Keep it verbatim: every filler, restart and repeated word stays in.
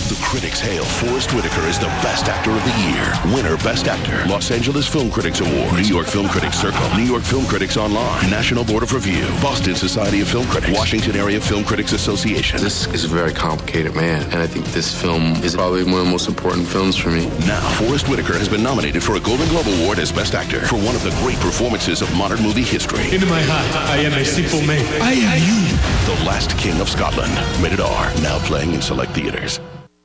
The critics hail Forrest Whitaker as the best actor of the year. Winner Best Actor, Los Angeles Film Critics Award, New York Film Critics Circle, New York Film Critics Online, National Board of Review, Boston Society of Film Critics, Washington Area Film Critics Association. This is a very complicated man, and I think this film is probably one of the most important films for me. Now, Forrest Whitaker has been nominated for a Golden Globe Award as Best Actor for one of the great performances of modern movie history. In my heart, I am a simple man. I am you. The Last King of Scotland. Rated R. Now playing in select theaters.